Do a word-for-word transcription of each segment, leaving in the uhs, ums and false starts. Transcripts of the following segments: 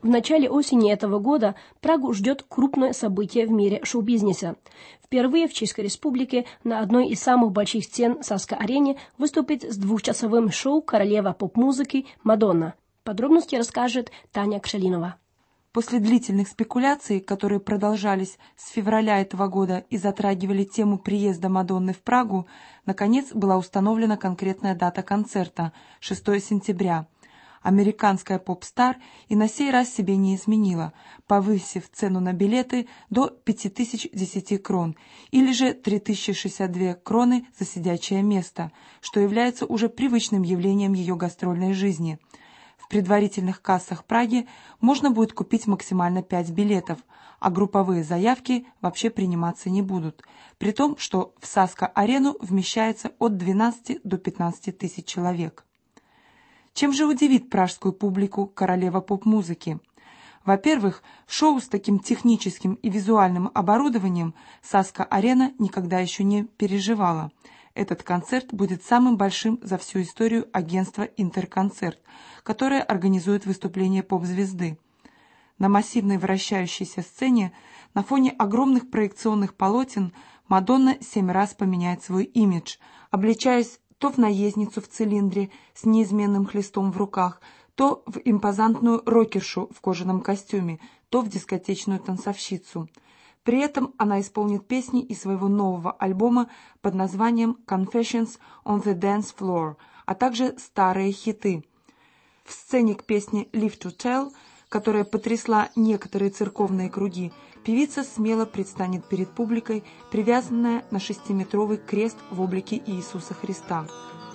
В начале осени этого года Прагу ждет крупное событие в мире шоу-бизнеса. Впервые в Чешской Республике на одной из самых больших сцен Саска-арене выступит с двухчасовым шоу королева поп-музыки Мадонна. Подробности расскажет Таня Кшелинова. После длительных спекуляций, которые продолжались с февраля этого года и затрагивали тему приезда Мадонны в Прагу, наконец была установлена конкретная дата концерта – шестого сентября. Американская поп-стар и на сей раз себе не изменила, повысив цену на билеты до пяти тысяч десяти крон, или же три тысячи шестьдесят две кроны за сидячее место, что является уже привычным явлением ее гастрольной жизни. В предварительных кассах Праги можно будет купить максимально пять билетов, а групповые заявки вообще приниматься не будут, при том, что в Саска-арену вмещается от двенадцати до пятнадцати тысяч человек. Чем же удивит пражскую публику королева поп-музыки? Во-первых, шоу с таким техническим и визуальным оборудованием Саска-арена никогда еще не переживала. Этот концерт будет самым большим за всю историю агентства «Интерконцерт», которое организует выступление поп-звезды. На массивной вращающейся сцене на фоне огромных проекционных полотен Мадонна семь раз поменяет свой имидж, облачаясь то в наездницу в цилиндре с неизменным хлыстом в руках, то в импозантную рокершу в кожаном костюме, то в дискотечную танцовщицу. При этом она исполнит песни из своего нового альбома под названием «Confessions on the Dance Floor», а также старые хиты. В сцене к песне «Live to Tell», которая потрясла некоторые церковные круги, певица смело предстанет перед публикой, привязанная на шестиметровый крест в облике Иисуса Христа.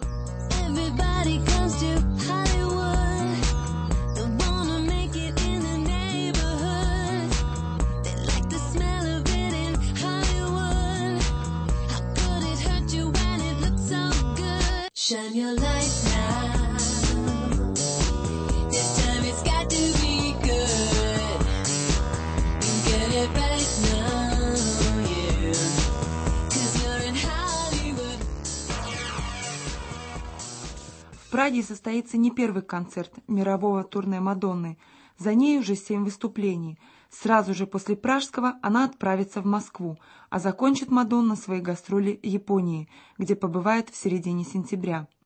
Shine your light now. This time it's got to be good. Get it right now, yeah. 'Cause you're in Hollywood. В Праге состоится не первый концерт мирового турне Мадонны. За ней уже семь выступлений. Сразу же после пражского она отправится в Москву, а закончит Мадонна свои гастроли Японии, где побывает в середине сентября.